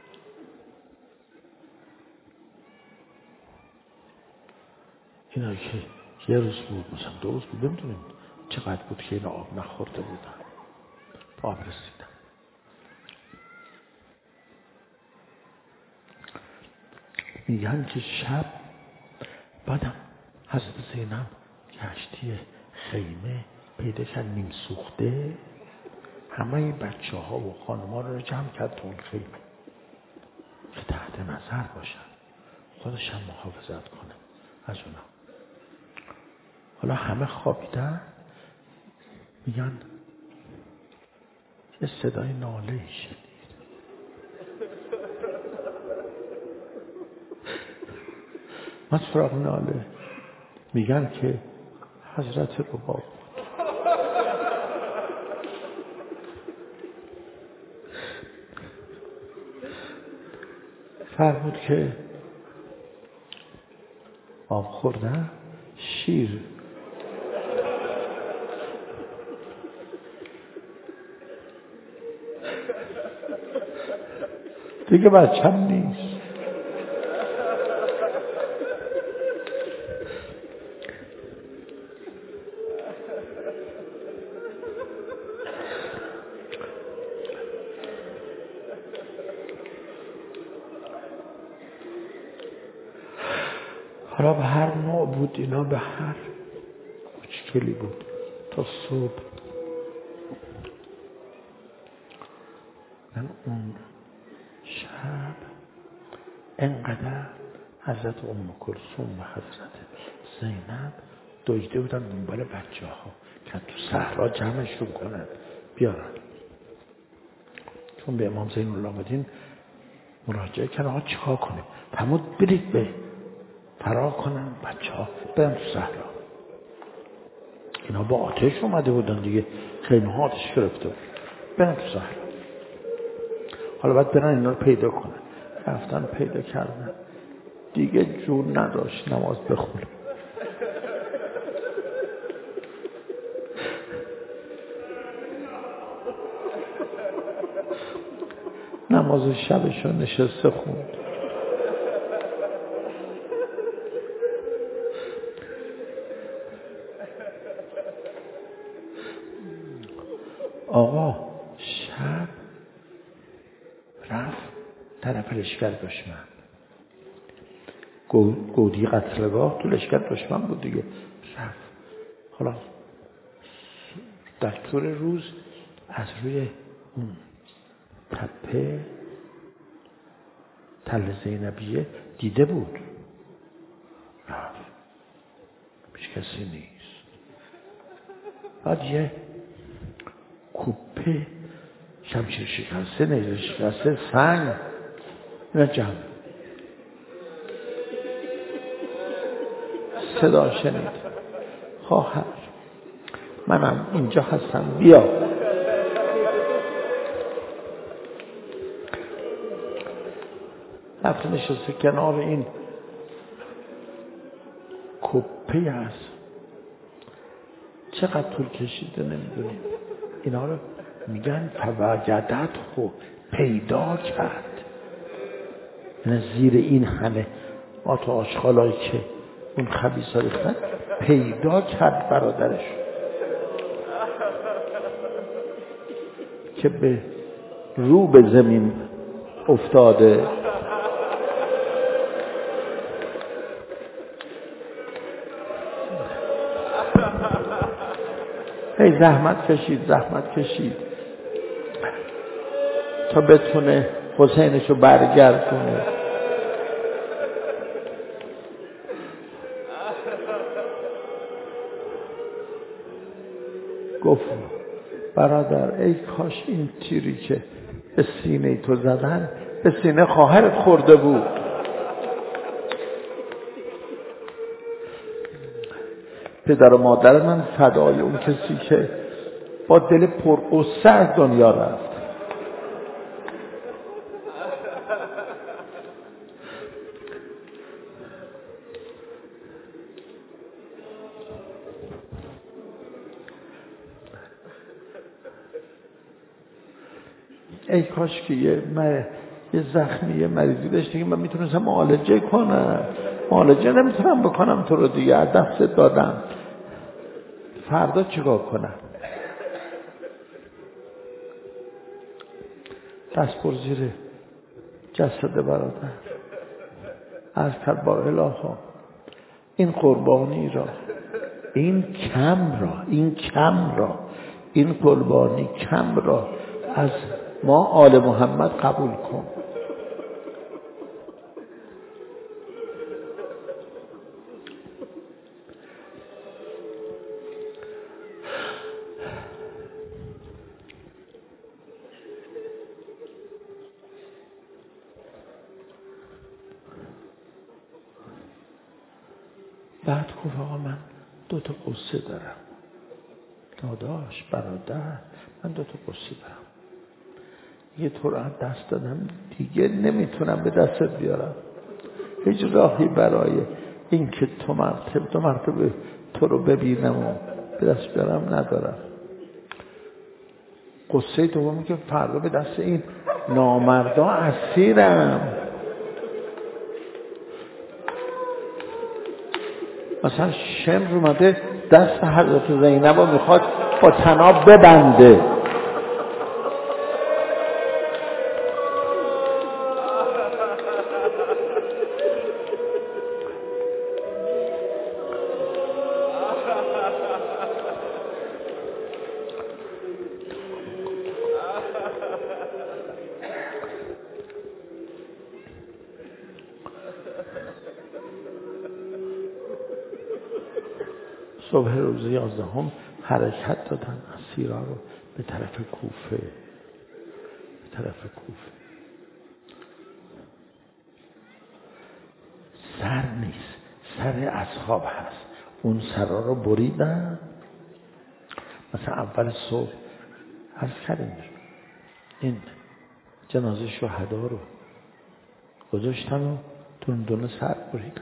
اینا که یه روز بود مثلا دو روز بود نمیدونیم چقدر بود که اینا آب نخورده بودن آب رسیدن. میگن که شب بعدم حضرت زینب کشتی خیمه پیدا کرد نیم سوخته، همه بچه ها و خانم ها رو جمع کرد تو اون خیمه که تحت نظر باشن، خودش هم محافظت کنه از اونا. حالا همه خوابیدن، میگن یه صدای ناله شنید. من سراغ ناله میگن که حضرت رباب بود. فرمود که آب خوردن شیر دیگه بچم نیست. حالا به هر نوع بود اینا، به هر مشکلی بود تا صبح. من اون شب انقدر حضرت ام کلثوم و حضرت زینب دویده بودن دنبال بچه ها که تو صحرا جمعشون کنن بیارن، چون به امام زین العابدین مراجعه کردن آقا چیکار کنیم؟ فرمود برید به فرار کنن بچه ها برن تو صحرا. اینا با آتش اومده بودن دیگه، خیمه ها آتش گرفته بود، برن تو صحرا. حالا باید برن اینا رو پیدا کنن. رفتن پیدا کردن، دیگه جون نداشت نماز بخونه. نماز شبشو نشسته خوند. آقا شب رفت طرف لشکر دشمن، گودی قتلگاه تو لشکر دشمن بود دیگه. رفت حالا در طول روز از روی اون تپه تل زینبیه دیده بود، رفت پیش کسی نیست. بعد یه کوپه شمشیر شکسته، نیزه شکسته، سنگ اینا جمع. صدا شنید خواهر منم اینجا هستم بیا. رفت نشسته کنار این کوپه هست. چقدر طول کشیده نمیدونیم. اینا رو میگن فوجدت خو پیدا کرد. یعنی زیر این همه آت و آشغالایی که اون خبیثا ریختن پیدا کرد برادرش که به رو به زمین افتاده. هی زحمت کشید زحمت کشید تا بتونه حسینشو برگردونه. گفت برادر ای کاش این تیری که به سینه تو زدن به سینه خواهرت خورده بود. پدر و مادر من فدای اون کسی که با دل پرغصه از دنیا رفت. ای کاش که یه, مر... یه زخمی یه مریضی داشتی که من میتونستم معالجه کنم. معالجه نمیتونم بکنم تو رو دیگه، از دست دادم. فردا چیکار کنم؟ دست پر زیر جسد برادر عرض کرد با الها این قربانی را، این کم را، این کم را، این قربانی کم را از ما آل محمد قبول کن. بعد گفت آقا من دو تا قصه دارم. داداش برادر من دو تا قصه دارم. یه تو رو دست دادم دیگه نمیتونم به دستت بیارم. هیچ راهی برای این که تو مرتبه دو مرتبه تو رو ببینم و به دست بیارم ندارم. قصه دومی که فردا به دست این نامردا اسیرم. مثلا شمر اومده دست حضرت زینب رو میخواد با طناب ببنده. صبح روز یازدهم حرکت دادن اسیرا رو به طرف کوفه، به طرف کوفه. سر نیست، سر اصحاب هست. اون سرا رو بریدن. مثلا اول صبح عرض کردیم این جنازه شهدا رو گذاشتن و دون دونه سر بریدن.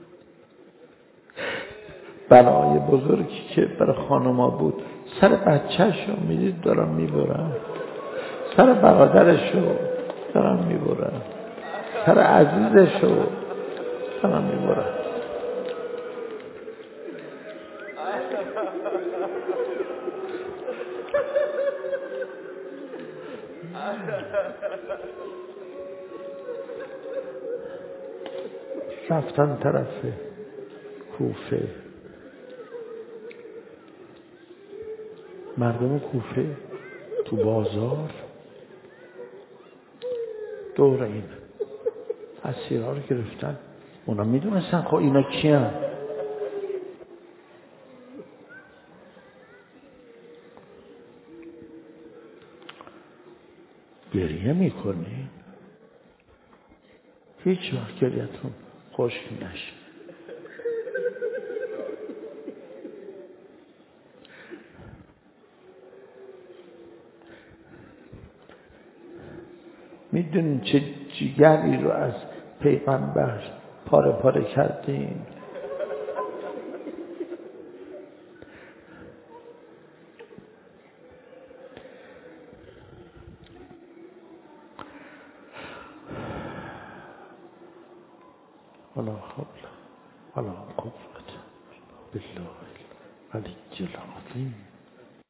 بلای بزرگی که برای خانوما بود سر بچه‌شو میدید دارن میبرن، سر برادرشو دارن میبرن، سر عزیزشو دارن میبرن. رفتن طرف کوفه. مردم کوفه تو بازار دور این اسیرها رو گرفتن. اونا میدونستن خب اینا کیان. گریه میکنی؟ هیچ وقت گریتون خشک نشه. میدونین چه جگری رو از پیغمبر پاره پاره کردین؟ ولا حول ولا قوة بالله العلي العظيم.